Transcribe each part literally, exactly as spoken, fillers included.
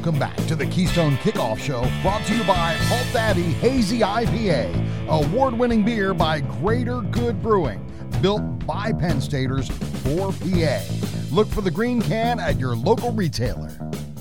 Welcome back to the Keystone Kickoff Show, brought to you by Halt Daddy Hazy I P A, award-winning beer by Greater Good Brewing, built by Penn Staters for P A. Look for the green can at your local retailer.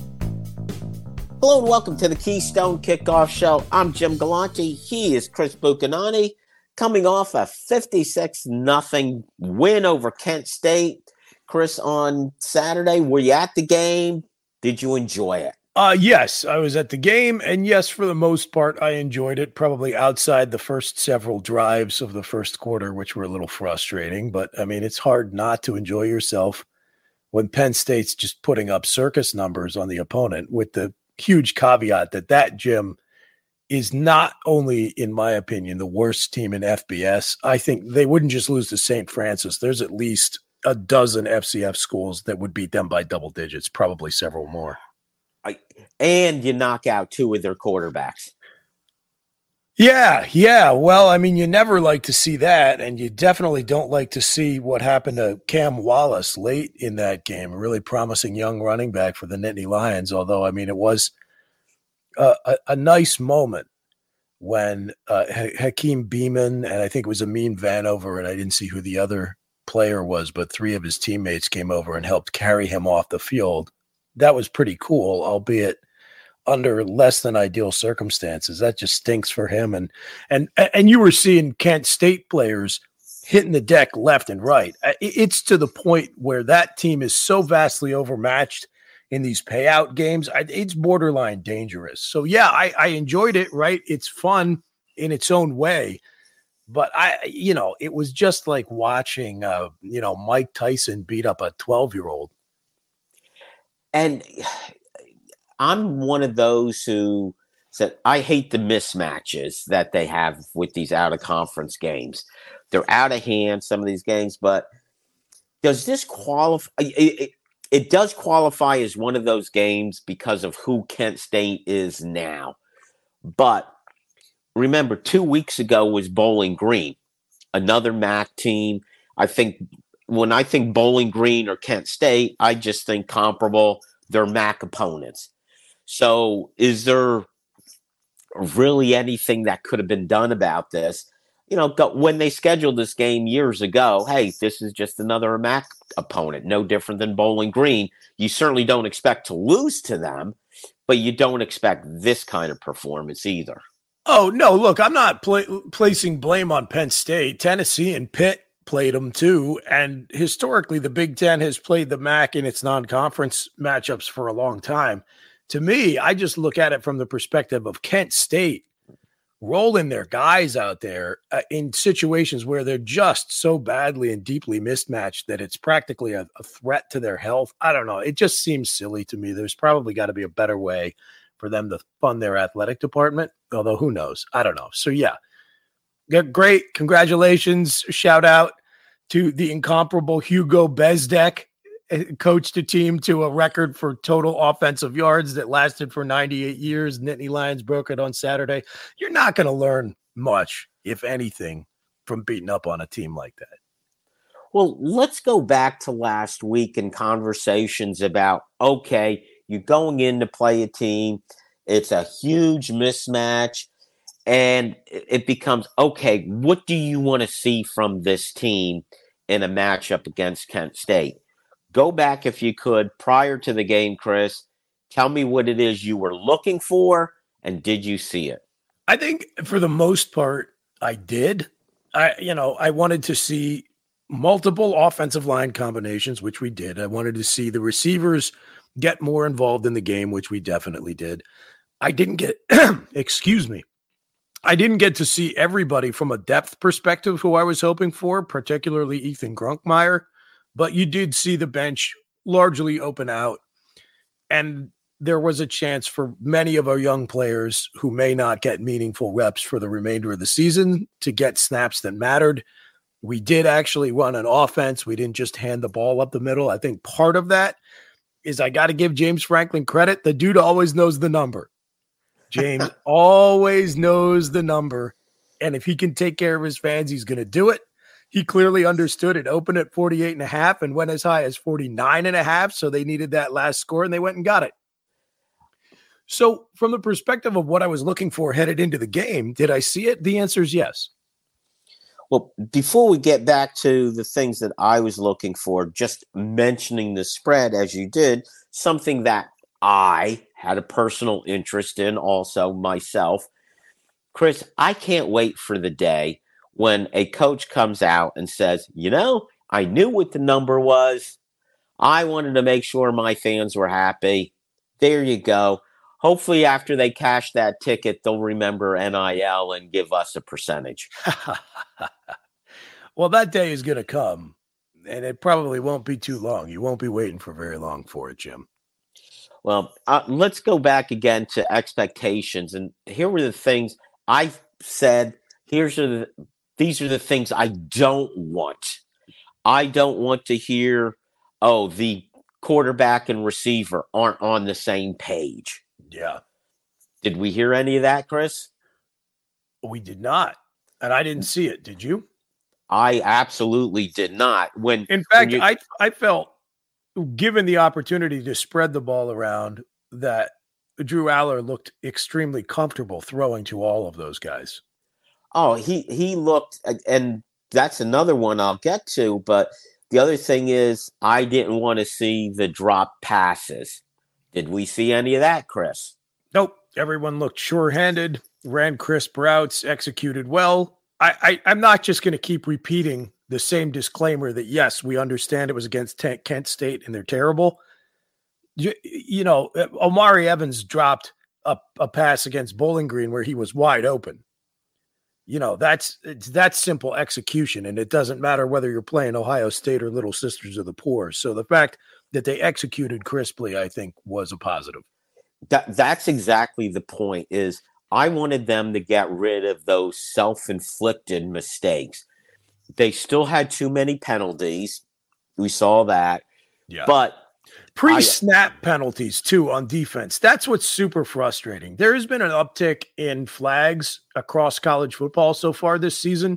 Hello and welcome to the Keystone Kickoff Show. I'm Jim Galante. He is Chris Buchanani, coming off a fifty-six nothing win over Kent State. Chris, on Saturday, were you at the game? Did you enjoy it? Uh, yes, I was at the game, and yes, for the most part, I enjoyed it, probably outside the first several drives of the first quarter, which were a little frustrating. But, I mean, it's hard not to enjoy yourself when Penn State's just putting up circus numbers on the opponent, with the huge caveat that that, Jim, is not only, in my opinion, the worst team in F B S. I think they wouldn't just lose to Saint Francis. There's at least a dozen F C F schools that would beat them by double digits, probably several more. I, and you knock out two of their quarterbacks. Yeah, yeah. Well, I mean, you never like to see that, and you definitely don't like to see what happened to Cam Wallace late in that game. A really promising young running back for the Nittany Lions, although, I mean, it was a, a, a nice moment when uh, Hakeem Beeman, and I think it was Amin Vanover, and I didn't see who the other player was, but three of his teammates came over and helped carry him off the field. That was pretty cool, albeit under less than ideal circumstances. That just stinks for him. And and and you were seeing Kent State players hitting the deck left and right. It's to the point where that team is so vastly overmatched in these payout games. It's borderline dangerous. So yeah, I, I enjoyed it, right? It's fun in its own way. But I, you know, it was just like watching, uh, you know, Mike Tyson beat up a twelve-year-old. And I'm one of those who said, I hate the mismatches that they have with these out-of-conference games. They're out of hand, some of these games, but does this qualify? It, it, it does qualify as one of those games because of who Kent State is now. But remember, two weeks ago was Bowling Green, another M A C team. I think when I think Bowling Green or Kent State, I just think comparable. They're M A C opponents. So is there really anything that could have been done about this? You know, when they scheduled this game years ago, hey, this is just another M A C opponent, no different than Bowling Green. You certainly don't expect to lose to them, but you don't expect this kind of performance either. Oh, no, look, I'm not pl- placing blame on Penn State. Tennessee and Pitt played them too, and historically the Big Ten has played the M A C in its non-conference matchups for a long time. To me, I just look at it from the perspective of Kent State rolling their guys out there uh, in situations where they're just so badly and deeply mismatched that it's practically a, a threat to their health. I don't know. It just seems silly to me. There's probably got to be a better way for them to fund their athletic department, although who knows? I don't know. So, yeah, great. Congratulations. Shout out to the incomparable Hugo Bezdek, coached a team to a record for total offensive yards that lasted for ninety-eight years. Nittany Lions broke it on Saturday. You're not going to learn much, if anything, from beating up on a team like that. Well, let's go back to last week and conversations about, okay, you're going in to play a team. It's a huge mismatch. And it becomes, okay, what do you want to see from this team in a matchup against Kent State? Go back, if you could, prior to the game, Chris. Tell me what it is you were looking for, and did you see it? I think for the most part, I did. I, you know, I wanted to see multiple offensive line combinations, which we did. I wanted to see the receivers get more involved in the game, which we definitely did. I didn't get, excuse me, I didn't get to see everybody from a depth perspective who I was hoping for, particularly Ethan Grunkmeyer, but you did see the bench largely open out, and there was a chance for many of our young players who may not get meaningful reps for the remainder of the season to get snaps that mattered. We did actually run an offense. We didn't just hand the ball up the middle. I think part of that is I got to give James Franklin credit. The dude always knows the number. James always knows the number. And if he can take care of his fans, he's going to do it. He clearly understood it. Opened at forty-eight and a half and went as high as forty-nine and a half. So they needed that last score and they went and got it. So from the perspective of what I was looking for headed into the game, did I see it? The answer is yes. Well, before we get back to the things that I was looking for, just mentioning the spread as you did, something that I had a personal interest in also myself. Chris, I can't wait for the day when a coach comes out and says, you know, I knew what the number was. I wanted to make sure my fans were happy. There you go. Hopefully after they cash that ticket, they'll remember N I L and give us a percentage. Well, that day is going to come, and it probably won't be too long. You won't be waiting for very long for it, Jim. Well, uh, let's go back again to expectations. And here were the things I said. Here's the, these are the things I don't want. I don't want to hear, oh, the quarterback and receiver aren't on the same page. Yeah. Did we hear any of that, Chris? We did not. And I didn't see it. Did you? I absolutely did not. When In fact, when you, I I felt, given the opportunity to spread the ball around, that Drew Aller looked extremely comfortable throwing to all of those guys. Oh, he, he looked, and that's another one I'll get to, but the other thing is I didn't want to see the drop passes. Did we see any of that, Chris? Nope. Everyone looked sure-handed, ran crisp routes, executed well. I, I, I'm not just going to keep repeating the same disclaimer that, yes, we understand it was against T- Kent State and they're terrible. You, you know, Omari Evans dropped a, a pass against Bowling Green where he was wide open. You know, that's it's that simple execution, and it doesn't matter whether you're playing Ohio State or Little Sisters of the Poor. So the fact that they executed crisply, I think, was a positive. That that's exactly the point. Is I wanted them to get rid of those self-inflicted mistakes. They still had too many penalties. We saw that. Yeah. But pre-snap I, penalties too on defense. That's what's super frustrating. There has been an uptick in flags across college football so far this season.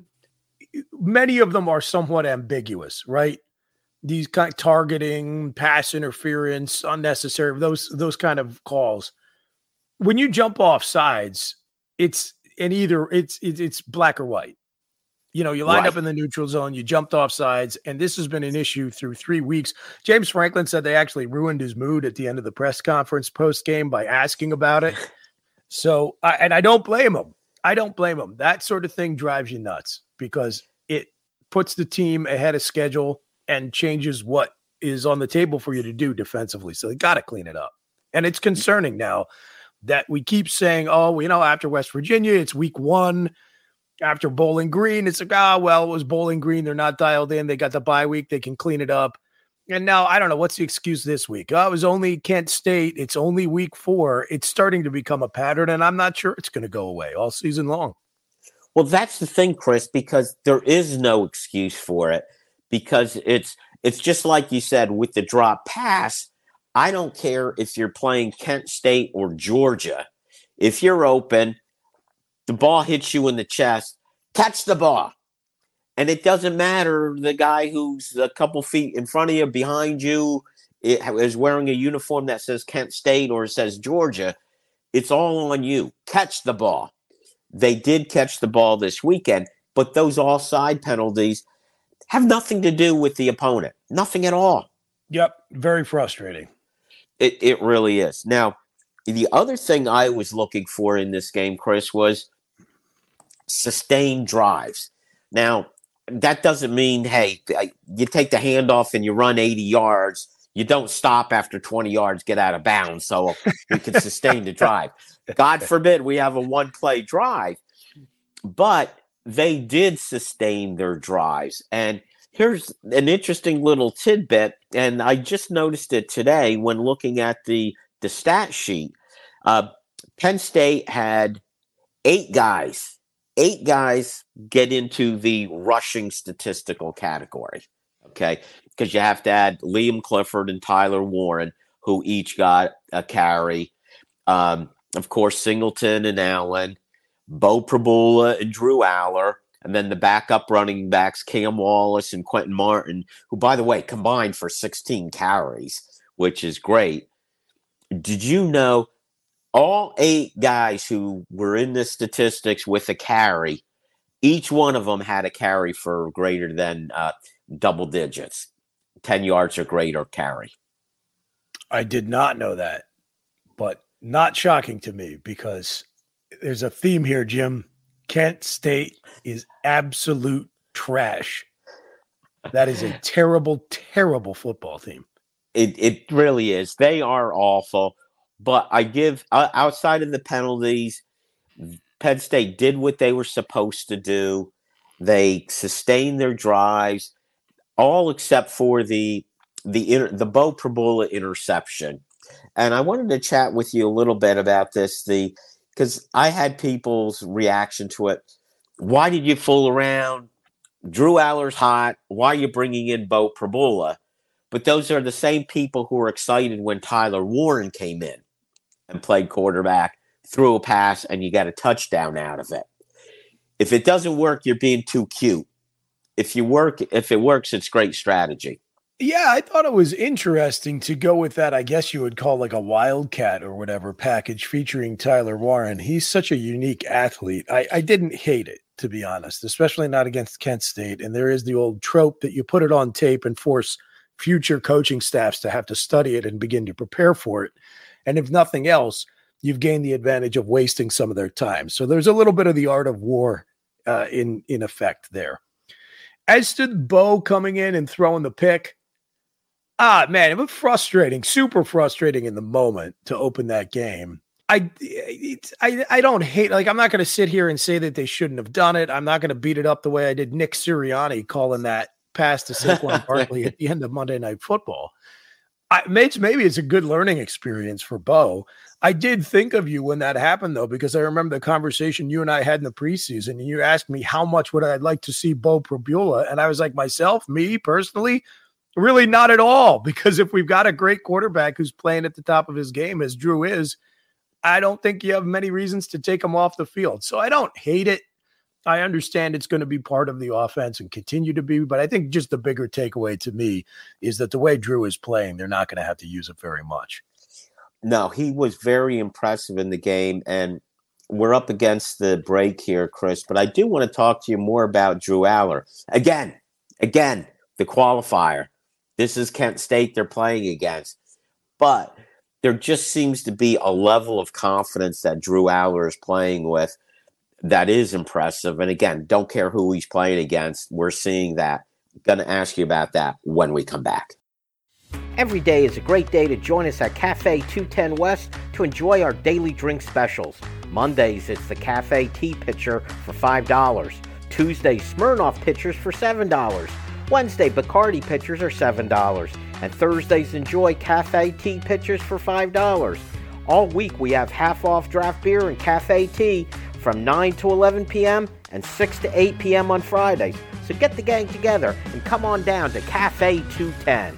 Many of them are somewhat ambiguous, right? These kind of targeting, pass interference, unnecessary, those those kind of calls. When you jump off sides, it's in either it's it's, it's black or white. You know, you lined right. up in the neutral zone, you jumped off sides, and this has been an issue through three weeks. James Franklin said they actually ruined his mood at the end of the press conference post-game by asking about it. So, I, and I don't blame him. I don't blame him. That sort of thing drives you nuts because it puts the team ahead of schedule and changes what is on the table for you to do defensively. So they got to clean it up. And it's concerning now that we keep saying, oh, you know, after West Virginia, it's week one. After Bowling Green, it's like, ah, oh, well, it was Bowling Green. They're not dialed in. They got the bye week. They can clean it up. And now, I don't know, what's the excuse this week? Oh, it was only Kent State. It's only week four. It's starting to become a pattern, and I'm not sure it's going to go away all season long. Well, that's the thing, Chris, because there is no excuse for it. Because it's it's just like you said with the drop pass. I don't care if you're playing Kent State or Georgia. If you're open, the ball hits you in the chest, catch the ball. And it doesn't matter the guy who's a couple feet in front of you, behind you, is wearing a uniform that says Kent State or says Georgia. It's all on you. Catch the ball. They did catch the ball this weekend, but those offside penalties have nothing to do with the opponent. Nothing at all. Yep. Very frustrating. It it really is. Now, the other thing I was looking for in this game, Chris, was sustained drives. Now, that doesn't mean, hey, you take the handoff and you run eighty yards. You don't stop after twenty yards, get out of bounds, so we can sustain the drive. God forbid we have a one-play drive. But they did sustain their drives. And here's an interesting little tidbit, and I just noticed it today when looking at the, the stat sheet. Uh, Penn State had eight guys, eight guys get into the rushing statistical category, okay? Because you have to add Liam Clifford and Tyler Warren, who each got a carry. Um, of course, Singleton and Allen, Bo Prabula and Drew Aller, and then the backup running backs, Cam Wallace and Quentin Martin, who, by the way, combined for sixteen carries, which is great. Did you know all eight guys who were in the statistics with a carry, each one of them had a carry for greater than uh, double digits, ten yards or greater carry. I did not know that, but not shocking to me because there's a theme here, Jim. Kent State is absolute trash. That is a terrible, terrible football team. It it really is. They are awful. But I give uh, outside of the penalties, Penn State did what they were supposed to do. They sustained their drives, all except for the the inter, the Bo Prabula interception. And I wanted to chat with you a little bit about this. The because I had people's reaction to it. Why did you fool around? Drew Aller's hot. Why are you bringing in Bo Prabula? But those are the same people who were excited when Tyler Warren came in and played quarterback, threw a pass, and you got a touchdown out of it. If it doesn't work, you're being too cute. If you work, if it works, it's great strategy. Yeah, I thought it was interesting to go with that. I guess you would call like a Wildcat or whatever package featuring Tyler Warren. He's such a unique athlete. I, I didn't hate it, to be honest, especially not against Kent State. And there is the old trope that you put it on tape and force future coaching staffs to have to study it and begin to prepare for it. And if nothing else, you've gained the advantage of wasting some of their time. So there's a little bit of the art of war uh, in, in effect there. As to Bo coming in and throwing the pick, ah, man, it was frustrating, super frustrating in the moment to open that game. I, it's, I, I don't hate, like, I'm not going to sit here and say that they shouldn't have done it. I'm not going to beat it up the way I did Nick Sirianni calling that pass to Saquon Barkley at the end of Monday Night Football. I, maybe, maybe it's a good learning experience for Bo. I did think of you when that happened, though, because I remember the conversation you and I had in the preseason, and you asked me how much would I like to see Bo Prabula, and I was like, myself, me personally, really not at all, because if we've got a great quarterback who's playing at the top of his game, as Drew is, I don't think you have many reasons to take him off the field. So I don't hate it. I understand it's going to be part of the offense and continue to be, but I think just the bigger takeaway to me is that the way Drew is playing, they're not going to have to use it very much. No, he was very impressive in the game, and we're up against the break here, Chris, but I do want to talk to you more about Drew Aller. Again, again, the qualifier. This is Kent State they're playing against. But there just seems to be a level of confidence that Drew Aller is playing with that is impressive. And again, don't care who he's playing against. We're seeing that. I'm going to ask you about that when we come back. Every day is a great day to join us at Cafe two ten West to enjoy our daily drink specials. Mondays, it's the Cafe Tea Pitcher for five dollars. Tuesday, Smirnoff Pitchers for seven dollars. Wednesday, Bacardi Pitchers are seven dollars. And Thursdays, enjoy Cafe Tea Pitchers for five dollars. All week, we have half-off draft beer and cafe tea from nine to eleven p.m. and six to eight p.m. on Fridays. So get the gang together and come on down to Cafe two ten.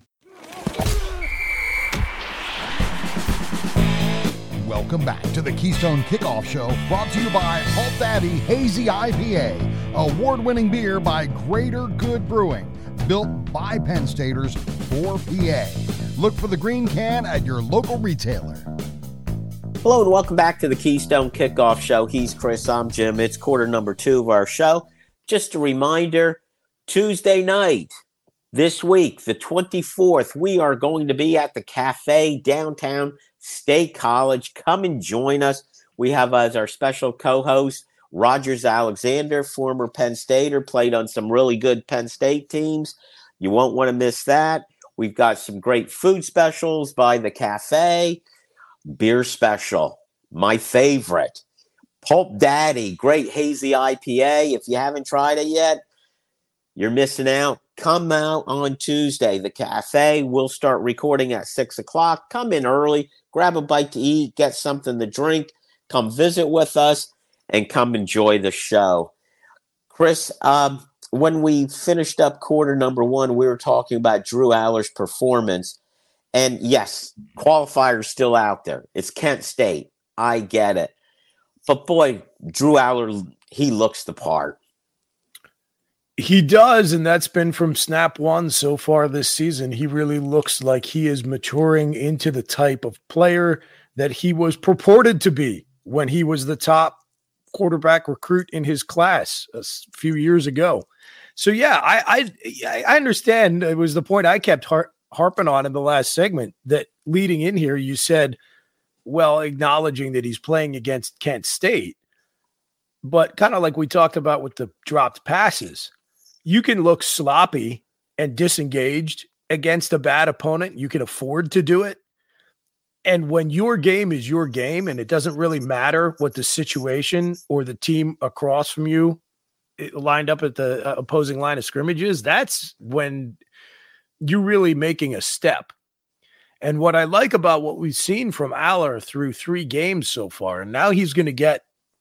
Welcome back to the Keystone Kickoff Show, brought to you by Halt Daddy Hazy I P A, award-winning beer by Greater Good Brewing, built by Penn Staters for P A. Look for the green can at your local retailer. Hello and welcome back to the Keystone Kickoff Show. He's Chris, I'm Jim. It's quarter number two of our show. Just a reminder, Tuesday night, this week, the twenty-fourth, we are going to be at the Cafe downtown State College. Come and join us. We have as our special co-host Rogers Alexander, former Penn Stater, played on some really good Penn State teams. You won't want to miss that. We've got some great food specials by the Cafe. Beer special, my favorite. Pulp Daddy, great hazy I P A. If you haven't tried it yet, you're missing out. Come out on Tuesday. The Cafe will start recording at six o'clock. Come in early, grab a bite to eat, get something to drink, come visit with us, and come enjoy the show. Chris, um, when we finished up quarter number one, we were talking about Drew Aller's performance. And yes, qualifier's still out there. It's Kent State. I get it. But boy, Drew Aller, he looks the part. He does, and that's been from snap one so far this season. He really looks like he is maturing into the type of player that he was purported to be when he was the top quarterback recruit in his class a few years ago. So yeah, I I, I understand. It was the point I kept har- harping on in the last segment, that leading in here, you said, well, acknowledging that he's playing against Kent State, but kind of like we talked about with the dropped passes, you can look sloppy and disengaged against a bad opponent. You can afford to do it. And when your game is your game, and it doesn't really matter what the situation or the team across from you lined up at the opposing line of scrimmage is, that's when you're really making a step. And what I like about what we've seen from Aller through three games so far, and now he's going to get,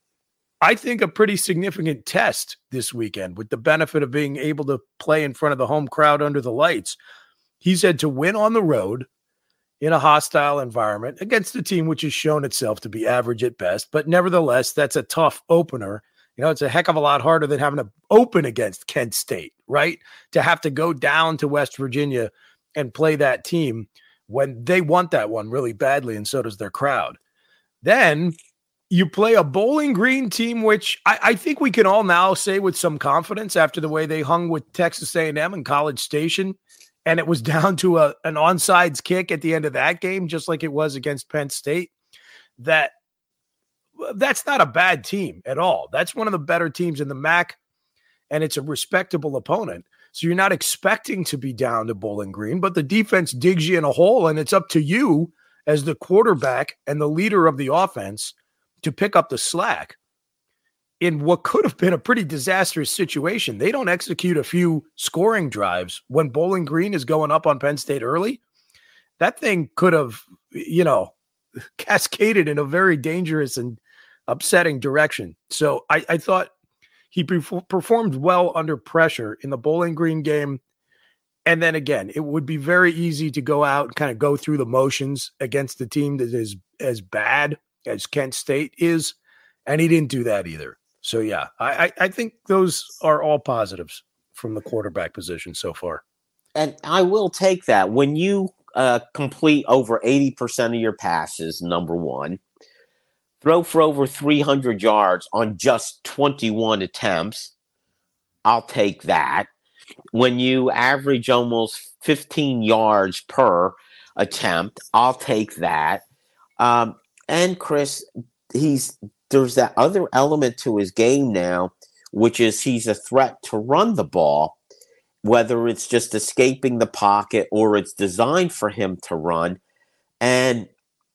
I think, a pretty significant test this weekend with the benefit of being able to play in front of the home crowd under the lights. He's had to win on the road in a hostile environment against a team which has shown itself to be average at best. But nevertheless, that's a tough opener. You know, it's a heck of a lot harder than having to open against Kent State, right? To have to go down to West Virginia and play that team when they want that one really badly, and so does their crowd. Then you play a Bowling Green team, which I, I think we can all now say with some confidence after the way they hung with Texas A and M and College Station, and it was down to a, an onside kick at the end of that game, just like it was against Penn State, that that's not a bad team at all. That's one of the better teams in the M A C, and it's a respectable opponent. So you're not expecting to be down to Bowling Green, but the defense digs you in a hole, and it's up to you as the quarterback and the leader of the offense to pick up the slack in what could have been a pretty disastrous situation. They don't execute a few scoring drives when Bowling Green is going up on Penn State early. That thing could have, you know, cascaded in a very dangerous and upsetting direction. So I, I thought he perf- performed well under pressure in the Bowling Green game. And then again, it would be very easy to go out and kind of go through the motions against the team that is as bad as Kent State is. And he didn't do that either. So yeah, I, I think those are all positives from the quarterback position so far. And I will take that. When you uh, complete over eighty percent of your passes, number one, throw for over three hundred yards on just twenty-one attempts, I'll take that. When you average almost fifteen yards per attempt, I'll take that. Um, and Chris, he's there's that other element to his game now, which is he's a threat to run the ball, whether it's just escaping the pocket or it's designed for him to run. And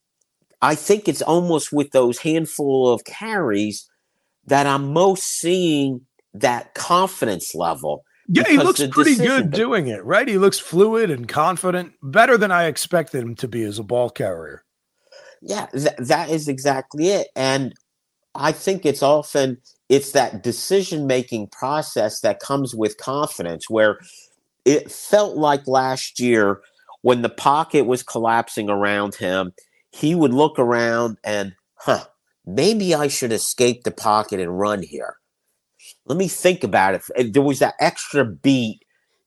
I think it's almost with those handful of carries that I'm most seeing that confidence level. Yeah, he looks pretty good doing it, right? He looks fluid and confident, better than I expected him to be as a ball carrier. Yeah, th- that is exactly it. And I think it's often, it's that decision-making process that comes with confidence, where it felt like last year when the pocket was collapsing around him, he would look around and, huh, maybe I should escape the pocket and run here. Let me think about it. There was that extra beat,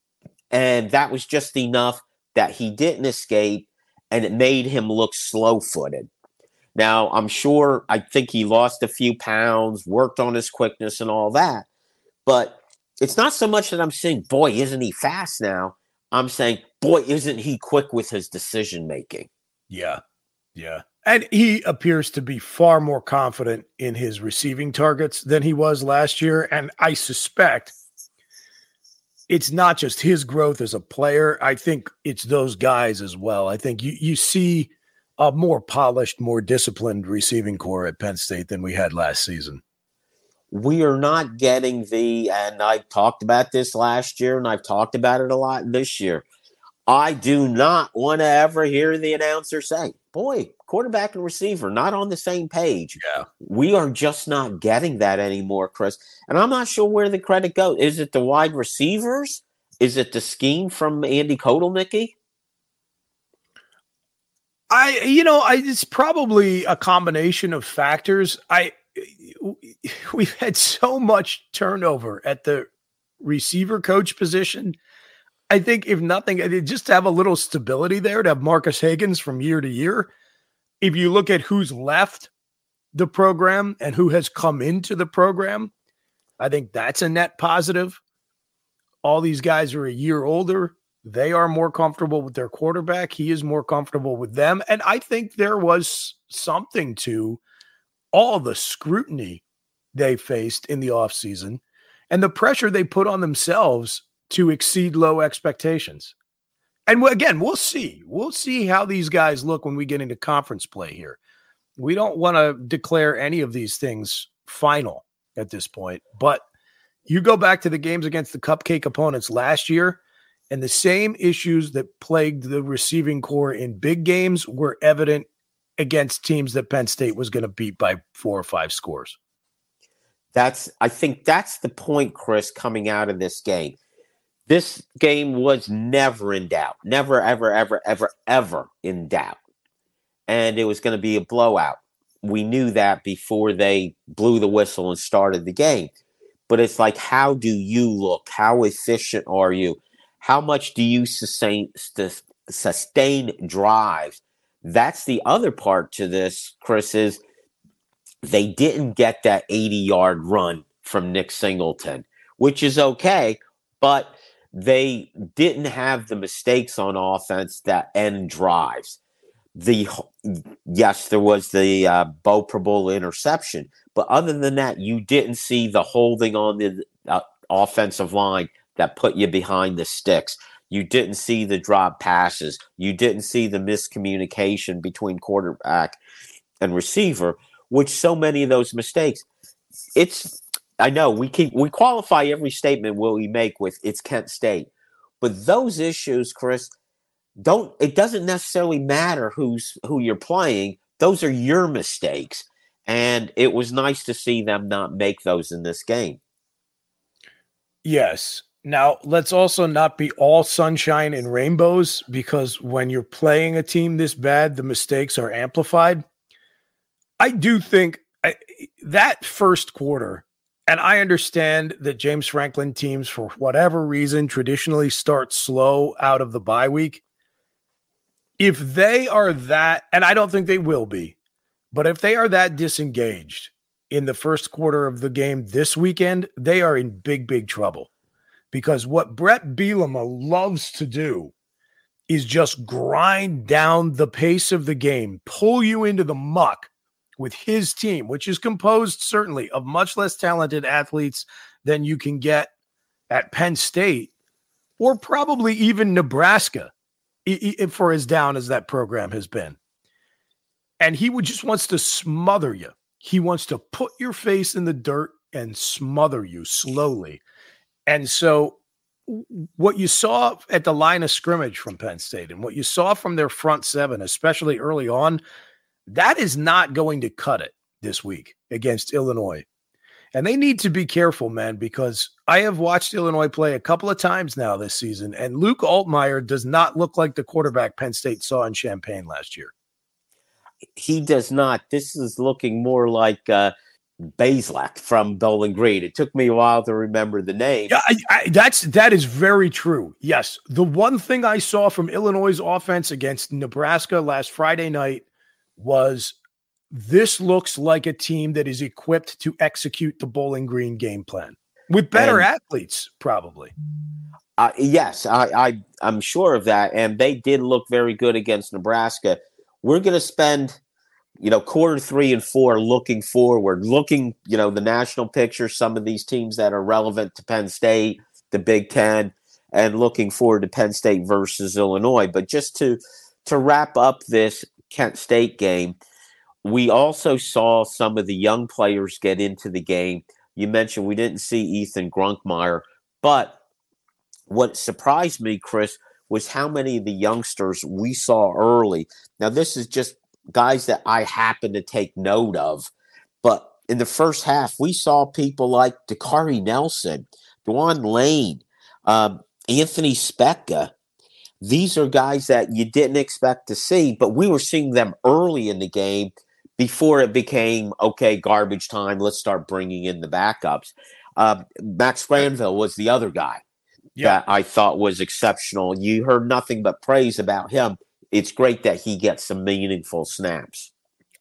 and that was just enough that he didn't escape, and it made him look slow-footed. Now, I'm sure, I think he lost a few pounds, worked on his quickness and all that, but it's not so much that I'm saying, boy, isn't he fast now? I'm saying, boy, isn't he quick with his decision-making? Yeah, yeah. And he appears to be far more confident in his receiving targets than he was last year. And I suspect it's not just his growth as a player. I think it's those guys as well. I think you, you see a more polished, more disciplined receiving core at Penn State than we had last season. We are not getting the, and I talked about this last year, and I've talked about it a lot this year. I do not want to ever hear the announcer say, boy, quarterback and receiver, not on the same page. Yeah. We are just not getting that anymore, Chris. And I'm not sure where the credit goes. Is it the wide receivers? Is it the scheme from Andy Kotelnicki? I, you know, I, it's probably a combination of factors. I, we've had so much turnover at the receiver coach position. I think if nothing, just to have a little stability there, to have Marcus Higgins from year to year, if you look at who's left the program and who has come into the program, I think that's a net positive. All these guys are a year older. They are more comfortable with their quarterback. He is more comfortable with them. And I think there was something to all the scrutiny they faced in the offseason and the pressure they put on themselves to exceed low expectations. And again, we'll see. We'll see how these guys look when we get into conference play here. We don't want to declare any of these things final at this point, but you go back to the games against the cupcake opponents last year, and the same issues that plagued the receiving core in big games were evident against teams that Penn State was going to beat by four or five scores. That's, I think that's the point, Chris, coming out of this game. This game was never in doubt. Never, ever, ever, ever, ever in doubt. And it was going to be a blowout. We knew that before they blew the whistle and started the game. But it's like, how do you look? How efficient are you? How much do you sustain, sustain drives? That's the other part to this, Chris, is they didn't get that eighty-yard run from Nick Singleton, which is okay, but they didn't have the mistakes on offense that end drives. The yes, there was the uh, Bo Prabula interception, but other than that, you didn't see the holding on the uh, offensive line that put you behind the sticks. You didn't see the drop passes. You didn't see the miscommunication between quarterback and receiver, which so many of those mistakes. It's I know we keep we qualify every statement we make with it's Kent State, but those issues, Chris, don't it doesn't necessarily matter who's who you're playing. Those are your mistakes, and it was nice to see them not make those in this game. Yes. Now, let's also not be all sunshine and rainbows, because when you're playing a team this bad, the mistakes are amplified. I do think I, that first quarter, and I understand that James Franklin teams, for whatever reason, traditionally start slow out of the bye week. If they are that, and I don't think they will be, but if they are that disengaged in the first quarter of the game this weekend, they are in big, big trouble. Because what Brett Bielema loves to do is just grind down the pace of the game, pull you into the muck with his team, which is composed certainly of much less talented athletes than you can get at Penn State or probably even Nebraska, for as down as that program has been. And he would just wants to smother you. He wants to put your face in the dirt and smother you slowly. And so what you saw at the line of scrimmage from Penn State and what you saw from their front seven, especially early on, that is not going to cut it this week against Illinois. And they need to be careful, man, because I have watched Illinois play a couple of times now this season, and Luke Altmaier does not look like the quarterback Penn State saw in Champaign last year. He does not. This is looking more like uh, Bazelak from Bowling Green. It took me a while to remember the name. Yeah, I, I, that's that is very true. Yes, the one thing I saw from Illinois' offense against Nebraska last Friday night was this looks like a team that is equipped to execute the Bowling Green game plan with better and, athletes, probably. Uh, yes, I, I I'm sure of that, and they did look very good against Nebraska. We're going to spend, you know, quarter three and four looking forward, looking, you know, the national picture, some of these teams that are relevant to Penn State, the Big Ten, and looking forward to Penn State versus Illinois. But just to to wrap up this Kent State game, we also saw some of the young players get into the game. You mentioned we didn't see Ethan Grunkmeyer, but what surprised me, Chris, was how many of the youngsters we saw early. Now, this is just guys that I happen to take note of, but in the first half, we saw people like Dakari Nelson, Dwan Lane, um, Anthony Spekka. These are guys that you didn't expect to see, but we were seeing them early in the game before it became, okay, garbage time, let's start bringing in the backups. Uh, Max Granville was the other guy yeah. that I thought was exceptional. You heard nothing but praise about him. It's great that he gets some meaningful snaps.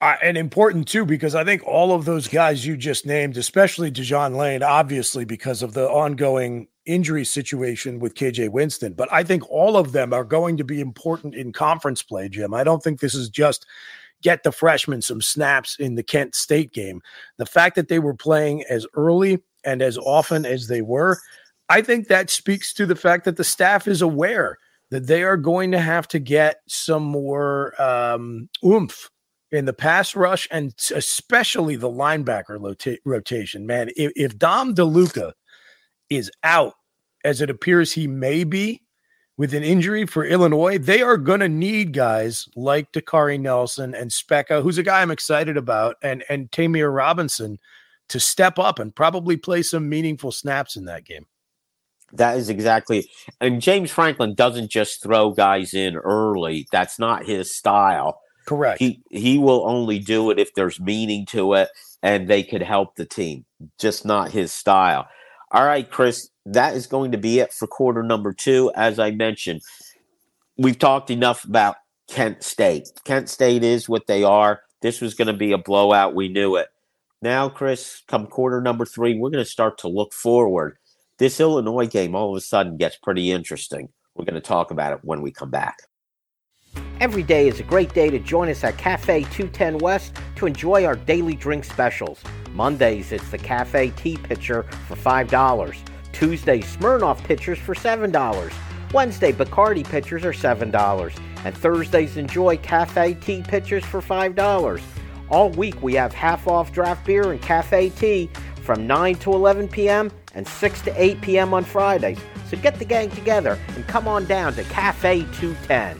Uh, and important, too, because I think all of those guys you just named, especially DeJon Lane, obviously because of the ongoing injury situation with K J Winston, but I think all of them are going to be important in conference play, Jim. I don't think this is just get the freshmen some snaps in the Kent State game. The fact that they were playing as early and as often as they were, I think that speaks to the fact that the staff is aware that they are going to have to get some more um, oomph in the pass rush, and especially the linebacker rota- rotation. Man, if, if Dom DeLuca is out, as it appears he may be, with an injury for Illinois, they are going to need guys like Dakari Nelson and Specca, who's a guy I'm excited about, and, and Tamir Robinson to step up and probably play some meaningful snaps in that game. That is exactly. And James Franklin doesn't just throw guys in early. That's not his style. Correct. He he will only do it if there's meaning to it and they could help the team. Just not his style. All right, Chris, that is going to be it for quarter number two. As I mentioned, we've talked enough about Kent State. Kent State is what they are. This was going to be a blowout. We knew it. Now, Chris, come quarter number three, we're going to start to look forward. This Illinois game all of a sudden gets pretty interesting. We're going to talk about it when we come back. Every day is a great day to join us at Cafe two ten West to enjoy our daily drink specials. Mondays, it's the Cafe Tea Pitcher for five dollars. Tuesday, Smirnoff Pitchers for seven dollars. Wednesday, Bacardi Pitchers are seven dollars. And Thursdays, enjoy Cafe Tea Pitchers for five dollars. All week, we have half-off draft beer and cafe tea from nine to eleven p.m. and six to eight p.m. on Fridays. So get the gang together and come on down to Cafe two ten.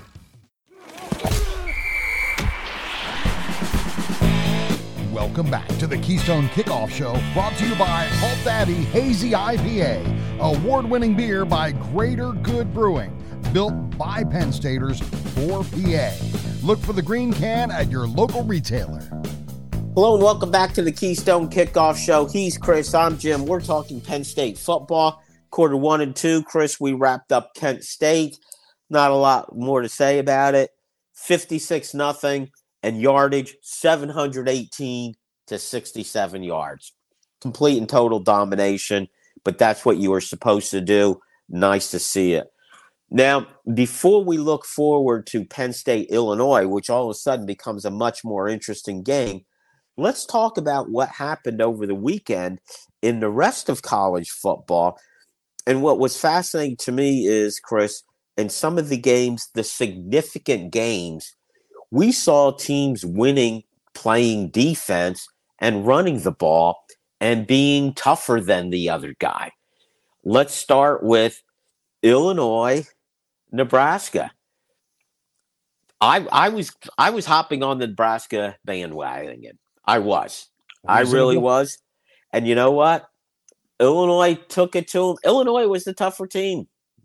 Welcome back to the Keystone Kickoff Show, brought to you by Halt Daddy Hazy I P A, award-winning beer by Greater Good Brewing, built by Penn Staters for P A. Look for the green can at your local retailer. Hello and welcome back to the Keystone Kickoff Show. He's Chris, I'm Jim. We're talking Penn State football, quarter one and two. Chris, we wrapped up Kent State. Not a lot more to say about it. fifty-six nothing. And yardage, seven hundred eighteen to sixty-seven yards. Complete and total domination, but that's what you were supposed to do. Nice to see it. Now, before we look forward to Penn State, Illinois, which all of a sudden becomes a much more interesting game, let's talk about what happened over the weekend in the rest of college football. And what was fascinating to me is, Chris, in some of the games, the significant games, we saw teams winning, playing defense, and running the ball and being tougher than the other guy. Let's start with Illinois, Nebraska. I I was I was hopping on the Nebraska bandwagon. I was. I really was. And you know what? Illinois took it to them. Illinois was the tougher team.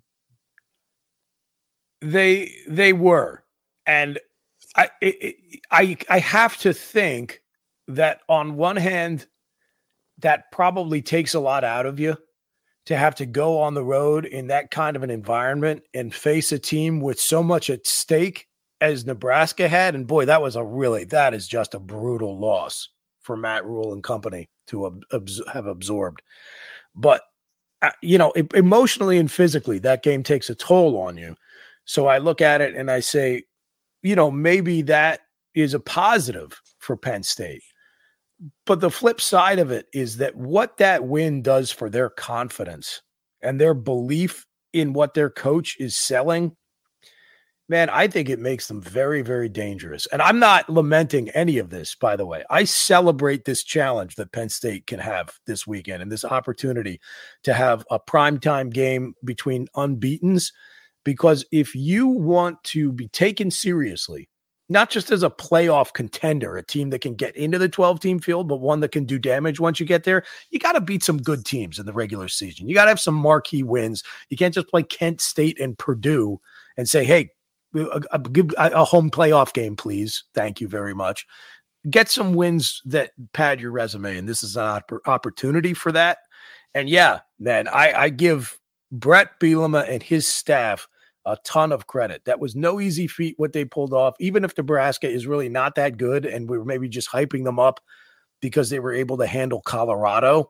They they were. And I, I I have to think that on one hand, that probably takes a lot out of you to have to go on the road in that kind of an environment and face a team with so much at stake as Nebraska had. And boy, that was a really, that is just a brutal loss for Matt Rule and company to ab- have absorbed. But, uh, you know, it, emotionally and physically, that game takes a toll on you. So I look at it and I say, you know, maybe that is a positive for Penn State. But the flip side of it is that what that win does for their confidence and their belief in what their coach is selling, man, I think it makes them very, very dangerous. And I'm not lamenting any of this, by the way. I celebrate this challenge that Penn State can have this weekend and this opportunity to have a primetime game between unbeatens. Because if you want to be taken seriously, not just as a playoff contender, a team that can get into the twelve-team field, but one that can do damage once you get there, you got to beat some good teams in the regular season. You got to have some marquee wins. You can't just play Kent State and Purdue and say, hey, a, a, a home playoff game, please. Thank you very much. Get some wins that pad your resume, and this is an opportunity for that. And yeah, man, I, I give Brett Bielema and his staff a ton of credit. That was no easy feat what they pulled off, even if Nebraska is really not that good and we were maybe just hyping them up because they were able to handle Colorado.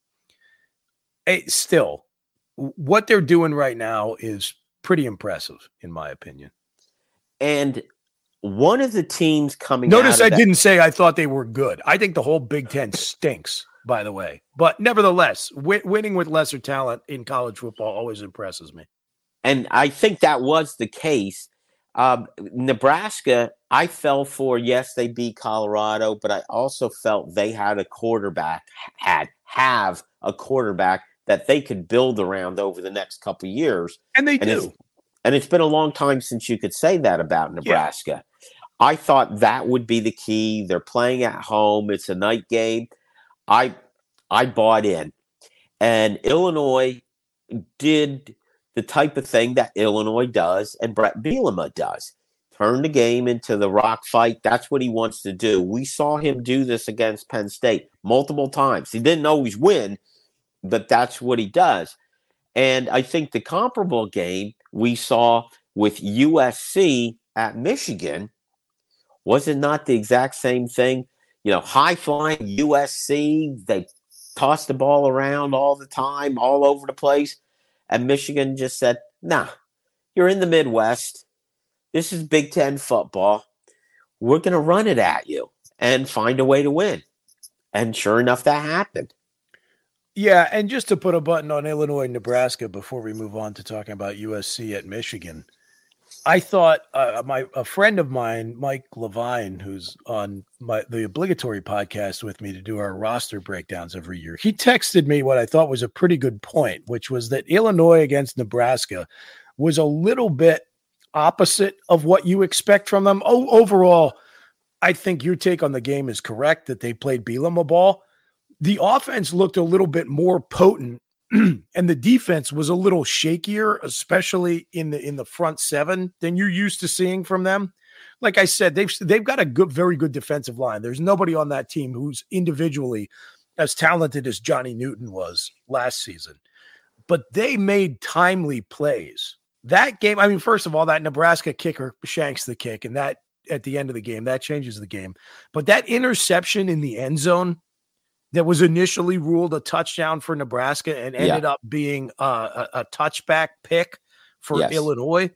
It, still, what they're doing right now is pretty impressive, in my opinion. And one of the teams coming Notice out I that- didn't say I thought they were good. I think the whole Big Ten stinks, by the way. But nevertheless, w- winning with lesser talent in college football always impresses me. And I think that was the case. Um, Nebraska, I fell for, yes, they beat Colorado, but I also felt they had a quarterback, had have a quarterback that they could build around over the next couple of years. And they and do. It's, and it's been a long time since you could say that about Nebraska. Yeah. I thought that would be the key. They're playing at home. It's a night game. I I bought in. And Illinois did the type of thing that Illinois does and Brett Bielema does. Turn the game into the rock fight. That's what he wants to do. We saw him do this against Penn State multiple times. He didn't always win, but that's what he does. And I think the comparable game we saw with U S C at Michigan, was it not the exact same thing? You know, high-flying U S C, they tossed the ball around all the time, all over the place. And Michigan just said, nah, you're in the Midwest. This is Big Ten football. We're going to run it at you and find a way to win. And sure enough, that happened. Yeah, and just to put a button on Illinois and Nebraska before we move on to talking about U S C at Michigan, I thought uh, my a friend of mine, Mike Levine, who's on my the obligatory podcast with me to do our roster breakdowns every year, he texted me what I thought was a pretty good point, which was that Illinois against Nebraska was a little bit opposite of what you expect from them. Oh, overall, I think your take on the game is correct, that they played Bielema ball. The offense looked a little bit more potent, and the defense was a little shakier, especially in the in the front seven than you're used to seeing from them. Like I said, they've they've got a good, very good defensive line. There's nobody on that team who's individually as talented as Johnny Newton was last season, but they made timely plays. That game, I mean, first of all, that Nebraska kicker shanks the kick, and that at the end of the game, that changes the game. But that interception in the end zone that was initially ruled a touchdown for Nebraska and ended yeah. up being uh, a, a touchback pick for yes. Illinois.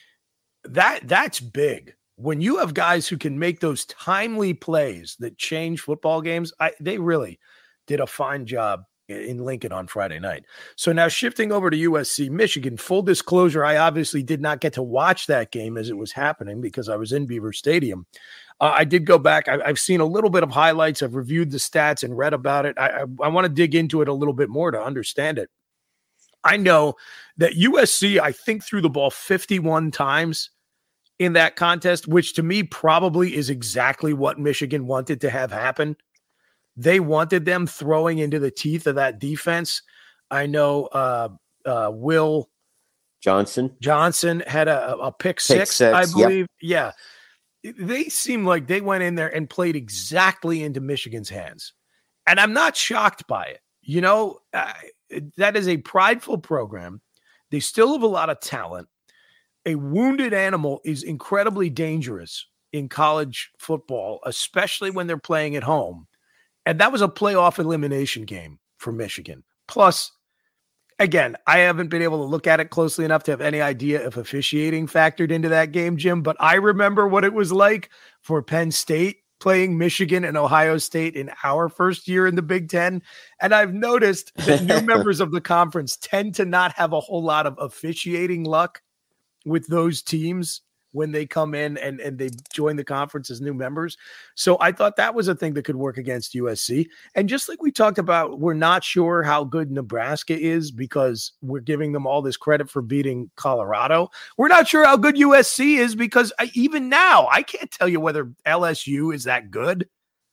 That that's big. When you have guys who can make those timely plays that change football games, I, they really did a fine job in Lincoln on Friday night. So now shifting over to U S C Michigan, full disclosure, I obviously did not get to watch that game as it was happening because I was in Beaver Stadium. Uh, I did go back. I, I've seen a little bit of highlights. I've reviewed the stats and read about it. I, I, I want to dig into it a little bit more to understand it. I know that U S C, I think, threw the ball fifty-one times in that contest, which to me probably is exactly what Michigan wanted to have happen. They wanted them throwing into the teeth of that defense. I know uh, uh, Will Johnson Johnson had a, a pick, pick six, six, I believe. Yep. Yeah. They seem like they went in there and played exactly into Michigan's hands. And I'm not shocked by it. You know, uh, that is a prideful program. They still have a lot of talent. A wounded animal is incredibly dangerous in college football, especially when they're playing at home. And that was a playoff elimination game for Michigan. Plus, again, I haven't been able to look at it closely enough to have any idea if officiating factored into that game, Jim, but I remember what it was like for Penn State playing Michigan and Ohio State in our first year in the Big Ten. And I've noticed that new members of the conference tend to not have a whole lot of officiating luck with those teams when they come in and, and they join the conference as new members. So I thought that was a thing that could work against U S C. And just like we talked about, we're not sure how good Nebraska is because we're giving them all this credit for beating Colorado. We're not sure how good U S C is because I, even now, I can't tell you whether L S U is that good.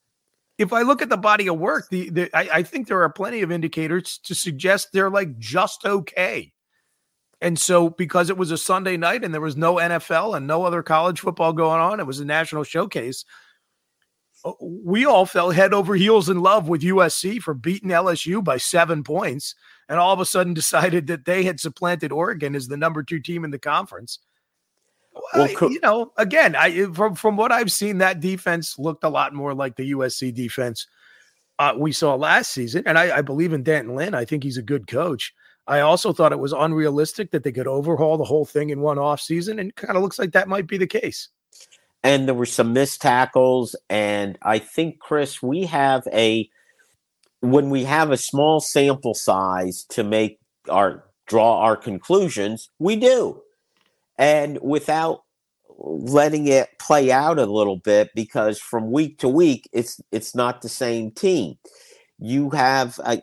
If I look at the body of work, the, the I, I think there are plenty of indicators to suggest they're like just okay. And so because it was a Sunday night and there was no N F L and no other college football going on, it was a national showcase. we all fell head over heels in love with U S C for beating L S U by seven points, and all of a sudden decided that they had supplanted Oregon as the number two team in the conference. Well, I, you know, again, I from from what I've seen, that defense looked a lot more like the U S C defense uh, we saw last season, and I, I believe in D'Anton Lynn. I think he's a good coach. I also thought it was unrealistic that they could overhaul the whole thing in one offseason, and kind of looks like that might be the case. And there were some missed tackles, and I think, Chris, we have a when we have a small sample size to make our draw our conclusions, we do. And without letting it play out a little bit, because from week to week, it's it's not the same team. You have uh,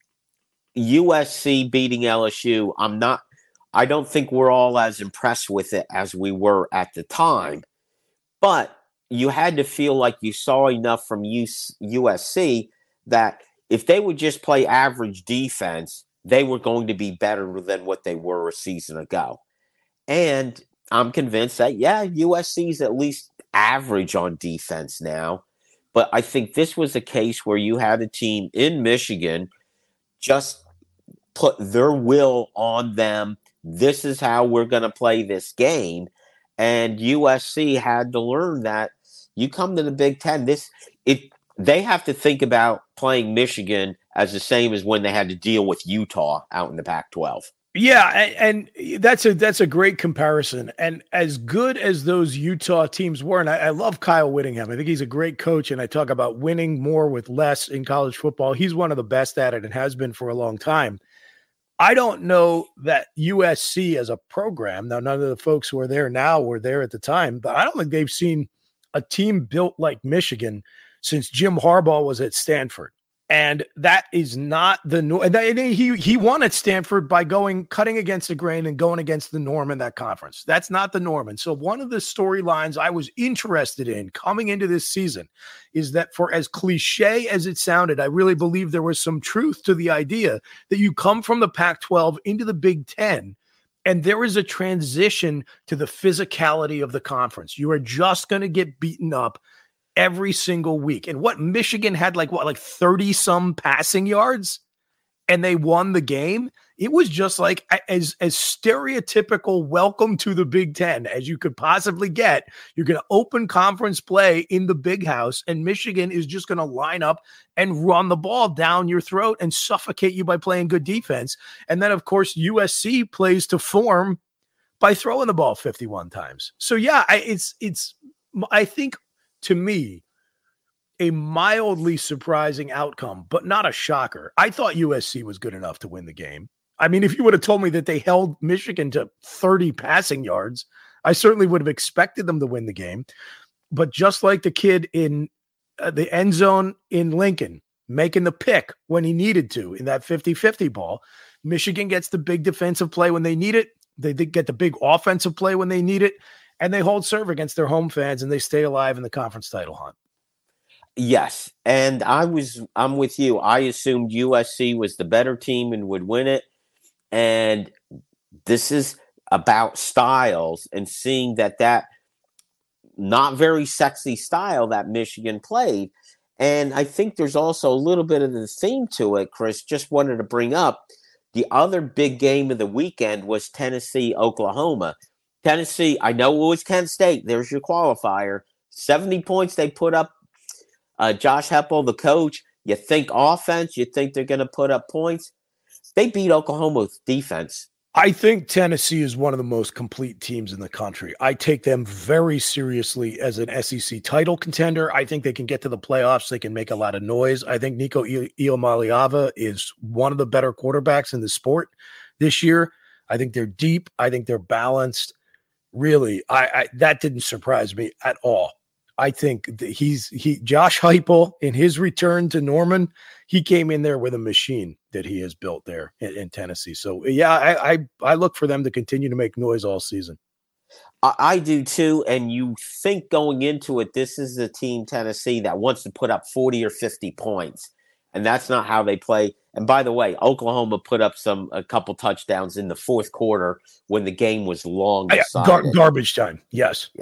U S C beating L S U. I'm not. I don't think we're all as impressed with it as we were at the time. But you had to feel like you saw enough from U S C that if they would just play average defense, they were going to be better than what they were a season ago. And I'm convinced that, yeah, U S C is at least average on defense now. But I think this was a case where you had a team in Michigan just put their will on them. This is how we're going to play this game. And U S C had to learn that you come to the Big Ten, this it they have to think about playing Michigan as the same as when they had to deal with Utah out in the Pac twelve. Yeah, and, and that's a that's a great comparison. And as good as those Utah teams were, and I, I love Kyle Whittingham. I think he's a great coach, and I talk about winning more with less in college football. He's one of the best at it and has been for a long time. I don't know that U S C as a program, now none of the folks who are there now were there at the time, but I don't think they've seen a team built like Michigan since Jim Harbaugh was at Stanford. And that is not the norm. And he, he won at Stanford by going, cutting against the grain and going against the norm in that conference. That's not the norm. And so one of the storylines I was interested in coming into this season is that, for as cliche as it sounded, I really believe there was some truth to the idea that you come from the Pac twelve into the Big Ten, and there is a transition to the physicality of the conference. You are just going to get beaten up every single week. And what Michigan had like what, like thirty some passing yards, and they won the game. It was just like as, as stereotypical welcome to the Big Ten as you could possibly get. You're going to open conference play in the big house, and Michigan is just going to line up and run the ball down your throat and suffocate you by playing good defense. And then, of course, U S C plays to form by throwing the ball fifty-one times. So, yeah, I, it's it's I think, to me, a mildly surprising outcome, but not a shocker. I thought U S C was good enough to win the game. I mean, if you would have told me that they held Michigan to thirty passing yards, I certainly would have expected them to win the game. But just like the kid in uh, the end zone in Lincoln, making the pick when he needed to in that fifty-fifty ball, Michigan gets the big defensive play when they need it. They get the big offensive play when they need it. And they hold serve against their home fans, and they stay alive in the conference title hunt. Yes, and I was I'm with you. I assumed U S C was the better team and would win it. And this is about styles, and seeing that that not very sexy style that Michigan played. And I think there's also a little bit of the theme to it, Chris. Just wanted to bring up the other big game of the weekend was Tennessee, Oklahoma. Tennessee, I know it was Kent State. There's your qualifier. seventy points they put up. Uh, Josh Heupel, the coach, you think offense, you think they're going to put up points. They beat Oklahoma with defense. I think Tennessee is one of the most complete teams in the country. I take them very seriously as an S E C title contender. I think they can get to the playoffs. They can make a lot of noise. I think Nico Iamaleava is one of the better quarterbacks in the sport this year. I think they're deep. I think they're balanced. Really, I, I that didn't surprise me at all. I think that he's he Josh Heupel in his return to Norman, he came in there with a machine that he has built there in, in Tennessee. So yeah, I, I I look for them to continue to make noise all season. I, I do too. And you think going into it, this is a team, Tennessee, that wants to put up forty or fifty points, and that's not how they play. And by the way, Oklahoma put up some a couple touchdowns in the fourth quarter when the game was long. Yeah, gar- garbage time. Yes. Yeah.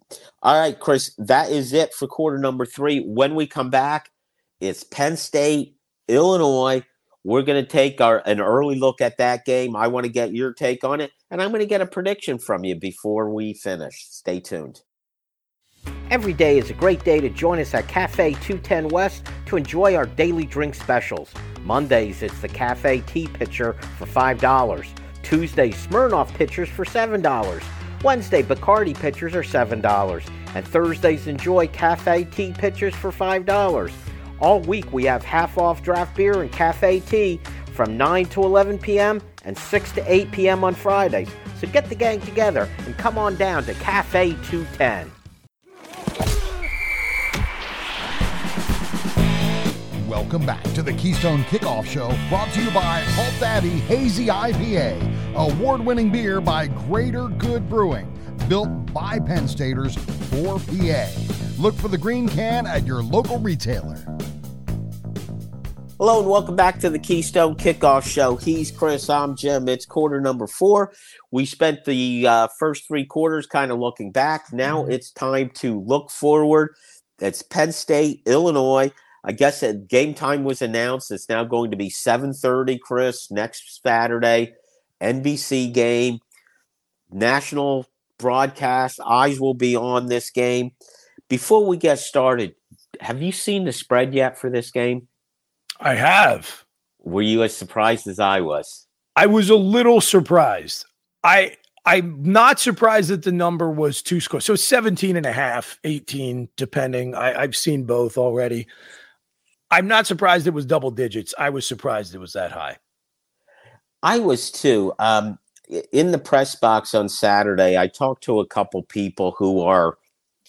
All right, Chris, that is it for quarter number three. When we come back, it's Penn State, Illinois. We're going to take our an early look at that game. I want to get your take on it, and I'm going to get a prediction from you before we finish. Stay tuned. Every day is a great day to join us at Cafe two ten West to enjoy our daily drink specials. Mondays, it's the Cafe Tea Pitcher for five dollars. Tuesday, Smirnoff Pitchers for seven dollars. Wednesday, Bacardi Pitchers are seven dollars. And Thursdays, enjoy Cafe Tea Pitchers for five dollars. All week, we have half-off draft beer and cafe tea from nine to eleven p.m. and six to eight p.m. on Fridays. So get the gang together and come on down to Cafe two ten. Welcome back to the Keystone Kickoff Show, brought to you by Halt Daddy Hazy I P A, award-winning beer by Greater Good Brewing, built by Penn Staters for P A. Look for the green can at your local retailer. Hello and welcome back to the Keystone Kickoff Show. He's Chris, I'm Jim. It's quarter number four. We spent the uh, first three quarters kind of looking back. Now mm-hmm. it's time to look forward. It's Penn State, Illinois. I guess that game time was announced. It's now going to be seven thirty, Chris, next Saturday. N B C game. National broadcast. Eyes will be on this game. Before we get started, have you seen the spread yet for this game? I have. Were you as surprised as I was? I was a little surprised. I, I'm not surprised that the number was two scores. So seventeen and a half, eighteen, depending. I, I've seen both already. I'm not surprised it was double digits. I was surprised it was that high. I was too. Um, in the press box on Saturday, I talked to a couple people who are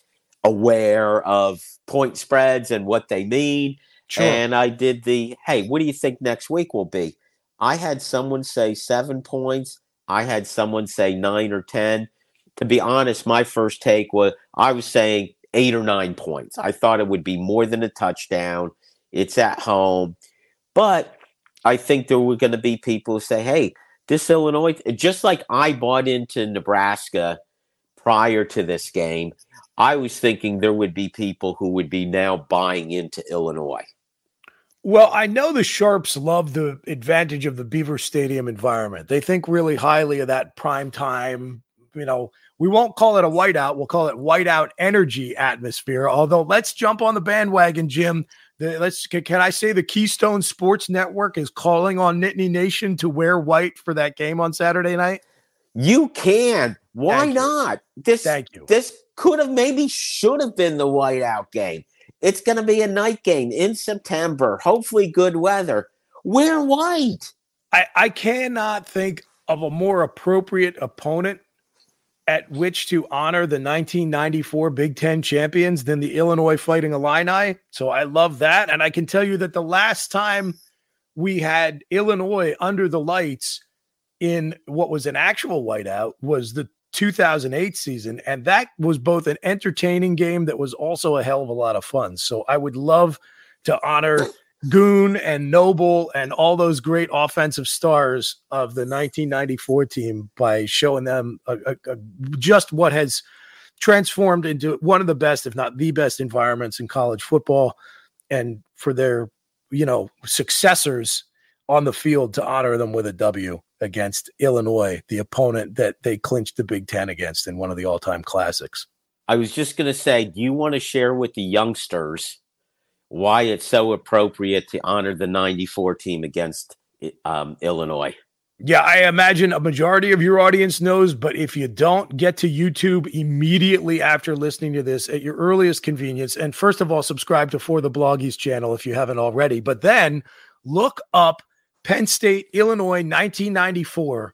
aware of point spreads and what they mean. Sure. And I did the, hey, what do you think next week will be? I had someone say seven points. I had someone say nine or ten. To be honest, my first take was I was saying eight or nine points. I thought it would be more than a touchdown. It's at home. But I think there were going to be people who say, hey, this Illinois, just like I bought into Nebraska prior to this game, I was thinking there would be people who would be now buying into Illinois. Well, I know the Sharps love the advantage of the Beaver Stadium environment. They think really highly of that prime time. You know, we won't call it a whiteout. We'll call it whiteout energy atmosphere. Although let's jump on the bandwagon, Jim. The, let's can I say the Keystone Sports Network is calling on Nittany Nation to wear white for that game on Saturday night? You can. Why Thank not? You. This, Thank you. This could have, maybe should have been the whiteout game. It's going to be a night game in September. Hopefully good weather. Wear white. I, I cannot think of a more appropriate opponent at which to honor the nineteen ninety-four Big Ten champions than the Illinois Fighting Illini. So I love that. And I can tell you that the last time we had Illinois under the lights in what was an actual whiteout was the two thousand eight season. And that was both an entertaining game that was also a hell of a lot of fun. So I would love to honor Goon and Noble and all those great offensive stars of the nineteen ninety-four team by showing them a, a, a, just what has transformed into one of the best, if not the best environments in college football, and for their, you know, successors on the field to honor them with a W against Illinois, the opponent that they clinched the Big Ten against in one of the all-time classics. I was just going to say, do you want to share with the youngsters why it's so appropriate to honor the ninety-four team against um, Illinois? Yeah, I imagine a majority of your audience knows, but if you don't, get to YouTube immediately after listening to this at your earliest convenience. And first of all, subscribe to For the Bloggies channel if you haven't already. But then look up Penn State, Illinois, nineteen ninety-four.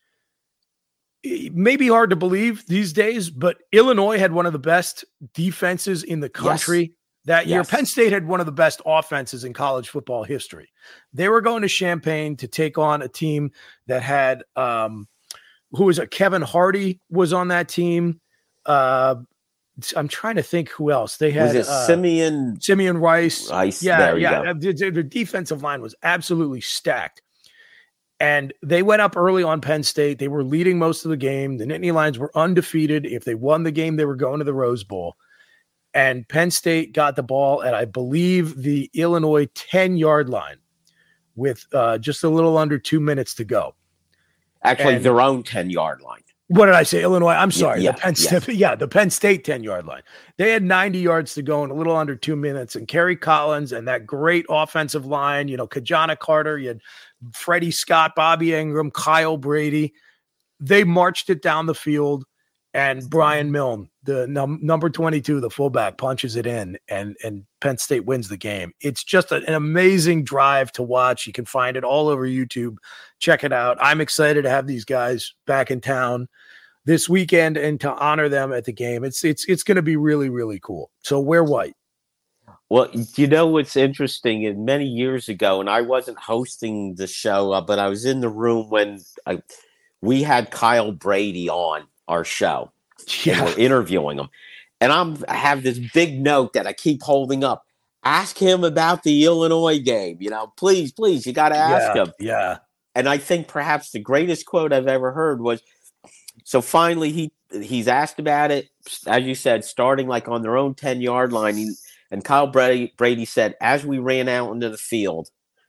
It may be hard to believe these days, but Illinois had one of the best defenses in the country. Yes. That year, yes. Penn State had one of the best offenses in college football history. They were going to Champaign to take on a team that had, um, who was a Kevin Hardy was on that team. Uh, I'm trying to think who else they had. Was it uh, Simeon? Simeon Rice. Rice. Yeah, there you yeah. go. The, the defensive line was absolutely stacked. And they went up early on Penn State. They were leading most of the game. The Nittany Lions were undefeated. If they won the game, they were going to the Rose Bowl. And Penn State got the ball at, I believe, the Illinois ten-yard line with uh, just a little under two minutes to go. Actually, and, their own ten-yard line. What did I say? Illinois. I'm sorry. Yeah, the Penn yeah. State, yeah, the Penn State ten-yard line. They had ninety yards to go in a little under two minutes. And Kerry Collins and that great offensive line, you know, Kajana Carter, you had Freddie Scott, Bobby Ingram, Kyle Brady. They marched it down the field. And Brian Milne, the num- number twenty-two, the fullback, punches it in, and, and Penn State wins the game. It's just a, an amazing drive to watch. You can find it all over YouTube. Check it out. I'm excited to have these guys back in town this weekend and to honor them at the game. It's it's it's going to be really, really cool. So wear white. Well, you know what's interesting? And many years ago, and I wasn't hosting the show, uh, but I was in the room when I, we had Kyle Brady on our show. Yeah. And we're interviewing him. And I'm, I have this big note that I keep holding up. Ask him about the Illinois game. You know, please, please, you got to ask yeah, him. Yeah. And I think perhaps the greatest quote I've ever heard was, so finally he he's asked about it, as you said, starting like on their own ten-yard line. He, and Kyle Brady, Brady said, as we ran out into the field,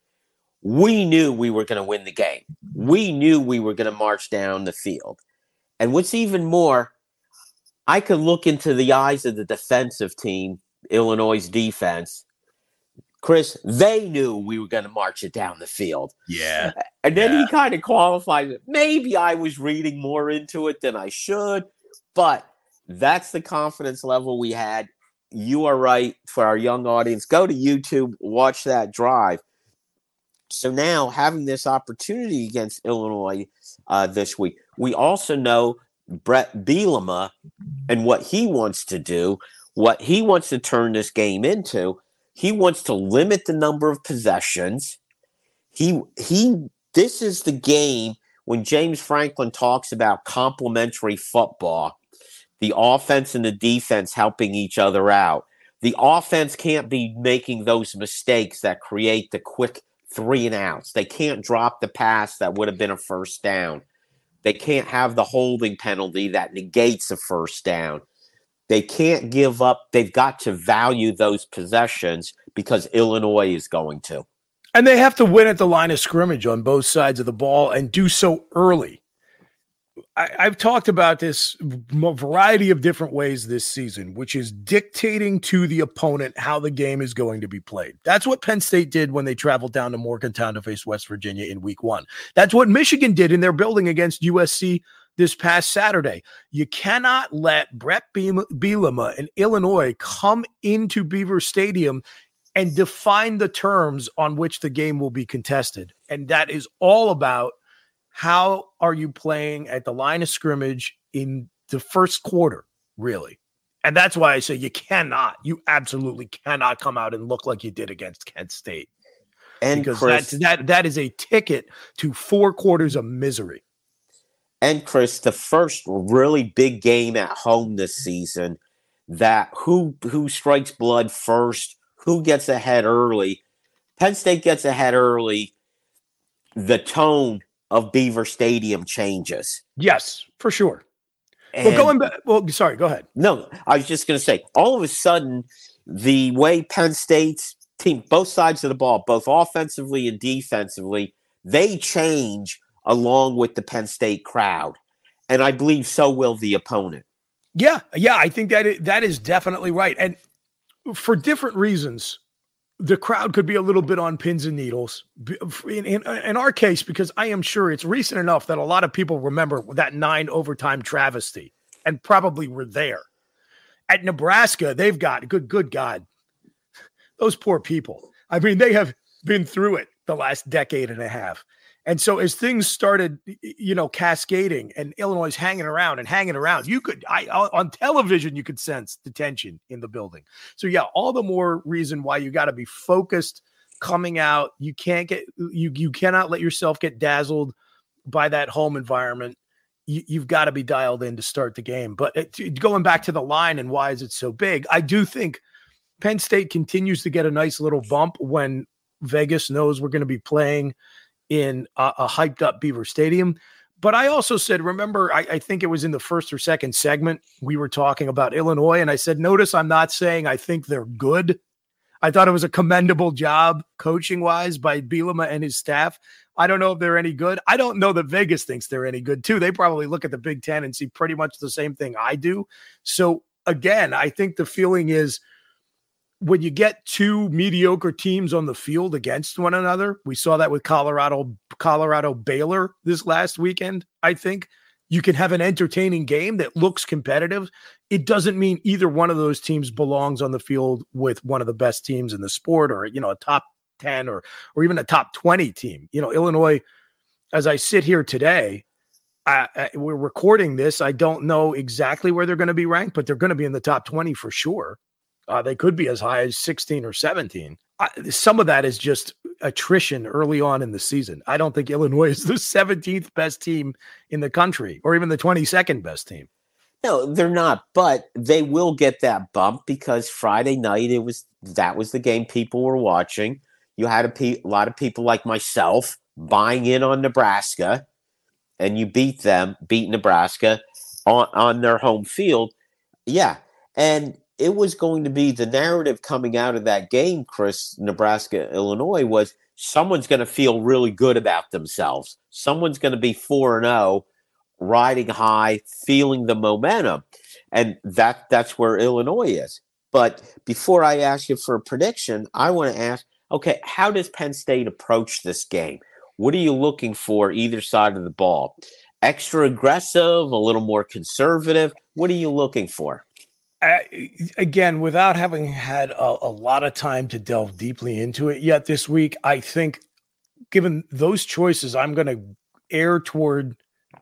we knew we were going to win the game. We knew we were going to march down the field. And what's even more, I could look into the eyes of the defensive team, Illinois' defense. Chris, they knew we were going to march it down the field. Yeah. And then yeah. he kind of qualified it. Maybe I was reading more into it than I should, but that's the confidence level we had. You are right. For our young audience, go to YouTube, watch that drive. So now having this opportunity against Illinois uh, this week, we also know Brett Bielema and what he wants to do, what he wants to turn this game into. He wants to limit the number of possessions. He he. This is the game when James Franklin talks about complementary football, the offense and the defense helping each other out. The offense can't be making those mistakes that create the quick three and outs. They can't drop the pass that would have been a first down. They can't have the holding penalty that negates a first down. They can't give up. They've got to value those possessions because Illinois is going to. And they have to win at the line of scrimmage on both sides of the ball and do so early. I, I've talked about this a variety of different ways this season, which is dictating to the opponent how the game is going to be played. That's what Penn State did when they traveled down to Morgantown to face West Virginia in week one. That's what Michigan did in their building against U S C this past Saturday. You cannot let Brett Bielema and Illinois come into Beaver Stadium and define the terms on which the game will be contested. And that is all about how are you playing at the line of scrimmage in the first quarter, really? And that's why I say you cannot, you absolutely cannot come out and look like you did against Kent State. And because Chris, that, that, that is a ticket to four quarters of misery. And Chris, the first really big game at home this season, that who who strikes blood first, who gets ahead early. Penn State gets ahead early. The tone of Beaver Stadium changes. Yes, for sure. And, well, going back, well, sorry, go ahead. No, I was just going to say, all of a sudden, the way Penn State's team, both sides of the ball, both offensively and defensively, they change along with the Penn State crowd. And I believe so will the opponent. Yeah, yeah, I think that is, that is definitely right. And for different reasons, the crowd could be a little bit on pins and needles. In, in, in our case, because I am sure it's recent enough that a lot of people remember that nine overtime travesty and probably were there. At Nebraska, they've got, good, good God, those poor people. I mean, they have been through it the last decade and a half. And so as things started, you know, cascading and Illinois is hanging around and hanging around, you could, I on television, you could sense the tension in the building. So yeah, all the more reason why you got to be focused coming out. You can't get, you, you cannot let yourself get dazzled by that home environment. You, you've got to be dialed in to start the game. But it, going back to the line and why is it so big? I do think Penn State continues to get a nice little bump when Vegas knows we're going to be playing in a, a hyped up Beaver Stadium. But I also said, remember, I, I think it was in the first or second segment, we were talking about Illinois, and I said, notice I'm not saying I think they're good. I thought it was a commendable job coaching-wise by Bielema and his staff. I don't know if they're any good. I don't know that Vegas thinks they're any good, too. They probably look at the Big Ten and see pretty much the same thing I do. So, again, I think the feeling is when you get two mediocre teams on the field against one another, we saw that with Colorado, Colorado Baylor this last weekend, I think, you can have an entertaining game that looks competitive. It doesn't mean either one of those teams belongs on the field with one of the best teams in the sport or, you know, a top ten or, or even a top twenty team. You know, Illinois, as I sit here today, I, I, we're recording this. I don't know exactly where they're going to be ranked, but they're going to be in the top twenty for sure. Uh, they could be as high as sixteen or seventeen. I, some of that is just attrition early on in the season. I don't think Illinois is the seventeenth best team in the country or even the twenty-second best team. No, they're not, but they will get that bump because Friday night, it was that was the game people were watching. You had a, pe- a lot of people like myself buying in on Nebraska, and you beat them, beat Nebraska on, on their home field. Yeah, and it was going to be the narrative coming out of that game, Chris, Nebraska, Illinois, was someone's going to feel really good about themselves. Someone's going to be four and oh, riding high, feeling the momentum. And that that's where Illinois is. But before I ask you for a prediction, I want to ask, okay, how does Penn State approach this game? What are you looking for either side of the ball? Extra aggressive, a little more conservative? What are you looking for? Uh, again, without having had a, a lot of time to delve deeply into it yet this week, I think given those choices, I'm going to err toward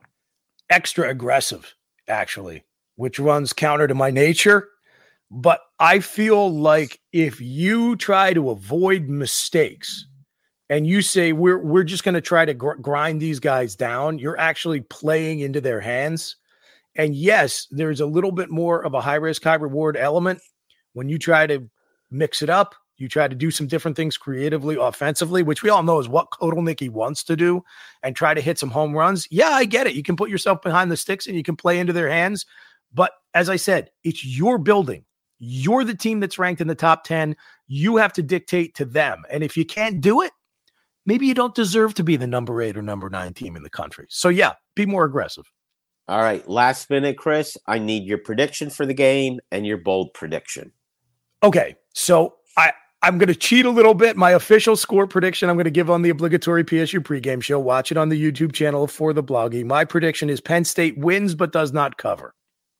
extra aggressive, actually, which runs counter to my nature. But I feel like if you try to avoid mistakes and you say we're we're just going to try to gr- grind these guys down, you're actually playing into their hands. And yes, there's a little bit more of a high risk, high reward element when you try to mix it up. You try to do some different things creatively, offensively, which we all know is what Kotelnicki wants to do, and try to hit some home runs. Yeah, I get it. You can put yourself behind the sticks and you can play into their hands. But as I said, it's your building. You're the team that's ranked in the top ten. You have to dictate to them. And if you can't do it, maybe you don't deserve to be the number eight or number nine team in the country. So yeah, be more aggressive. All right, last minute, Chris, I need your prediction for the game and your bold prediction. Okay, so I, I'm going to cheat a little bit. My official score prediction I'm going to give on the obligatory P S U pregame show. Watch it on the YouTube channel for the Bloggy. My prediction is Penn State wins but does not cover.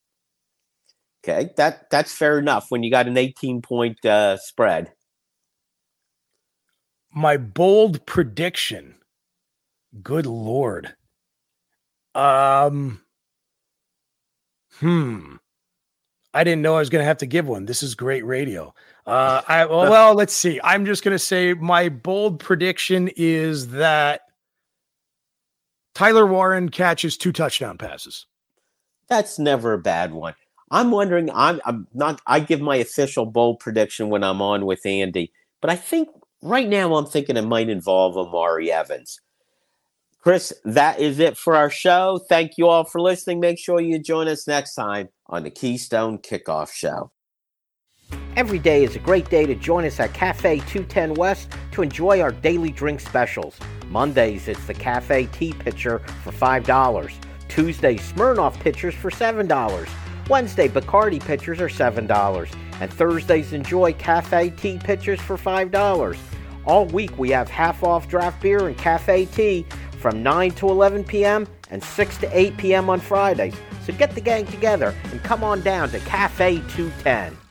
Okay, that that's fair enough when you got an eighteen-point uh, spread. My bold prediction, good Lord. Um... Hmm. I didn't know I was going to have to give one. This is great radio. Uh, I well, well, let's see. I'm just going to say my bold prediction is that Tyler Warren catches two touchdown passes. That's never a bad one. I'm wondering. I'm, I'm not. I give my official bold prediction when I'm on with Andy, but I think right now I'm thinking it might involve Amari Evans. Chris, that is it for our show. Thank you all for listening. Make sure you join us next time on the Keystone Kickoff Show. Every day is a great day to join us at Cafe two ten West to enjoy our daily drink specials. Mondays, it's the Cafe Tea Pitcher for five dollars. Tuesday, Smirnoff Pitchers for seven dollars. Wednesday, Bacardi Pitchers are seven dollars. And Thursdays, enjoy Cafe Tea Pitchers for five dollars. All week, we have half-off draft beer and cafe tea from nine to eleven p.m. and six to eight p.m. on Fridays. So get the gang together and come on down to Cafe two ten.